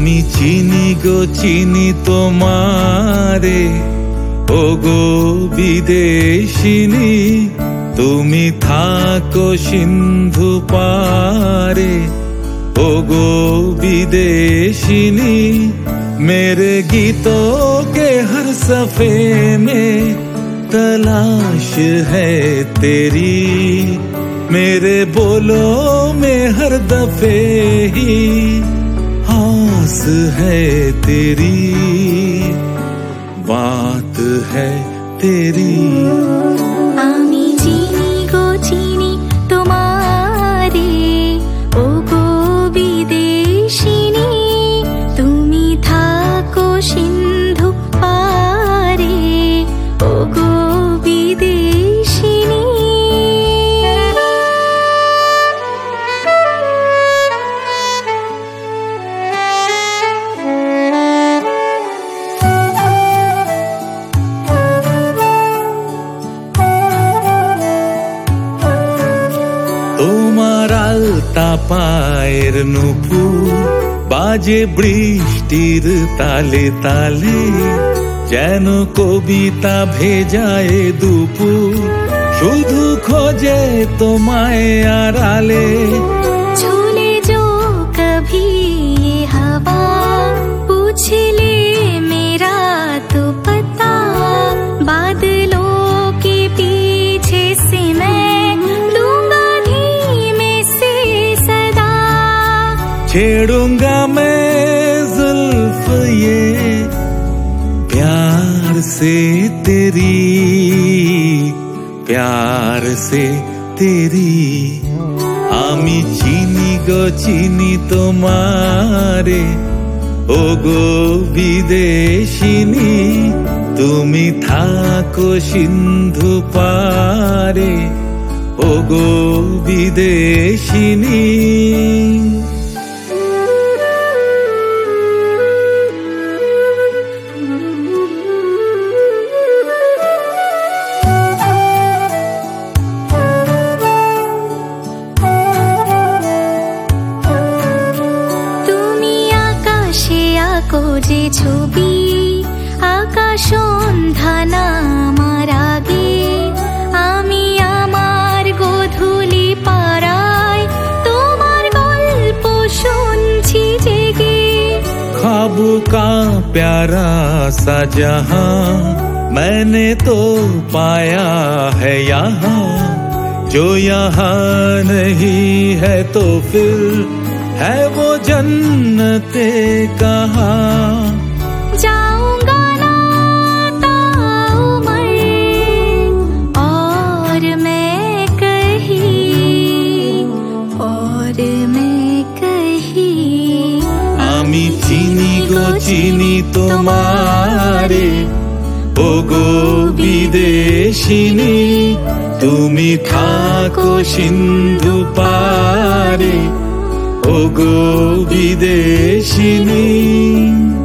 আমি চিনি গো চিনি তোমারে, ওগো বিদেশিনী, তুমি থাকো সিন্ধু পারে, ओगो विदेशिनी। मेरे गीतों के हर सफे में तलाश है तेरी, मेरे बोलों में हर दफे ही आस है तेरी, बात है तेरी। आमी चीनी गो चीनी तुम्हारे, ओगो विदेशिनी, तुमी थाको सिंधु पारे, ओगो विदेशिनी। তোমার আলতা পায়ের নুপুর বাজে বৃষ্টির তালে তালে, যেন কবিতা ভেজায় দুপুর, শুধু খোঁজে তোমায় আড়ালে। झूले जो कभी ये हवा पूछ ले मेरा तो पता, बादलों के पीछे से मैं छेड़ूंगा मैं जुल्फ ये प्यार से तेरी, प्यार से तेरी। आमी चीनी गो चीनी तुम्हारे, ओगो विदेशिनी, तुमी थाको सिंधु पारे, ओगो विदेशिनी। যে ছবি আকাশ সন্ধানা আমার আগে, আমি আমার গোধূলি পাড়ায় তোমার গল্প শুনছি জেগে। ख्वाब का प्यारा सा जहां मैंने तो पाया है यहाँ, जो यहाँ नहीं है तो फिर है वो जन्नते कहाँ। जाऊंगा ना ताउमर और मैं कहीं, और मैं कहीं। आमी चीनी गो चीनी तुम्हारे, ओगो विदेशिनी, तुमी थाको सिंधु पारे, ओगो विदेशिनी।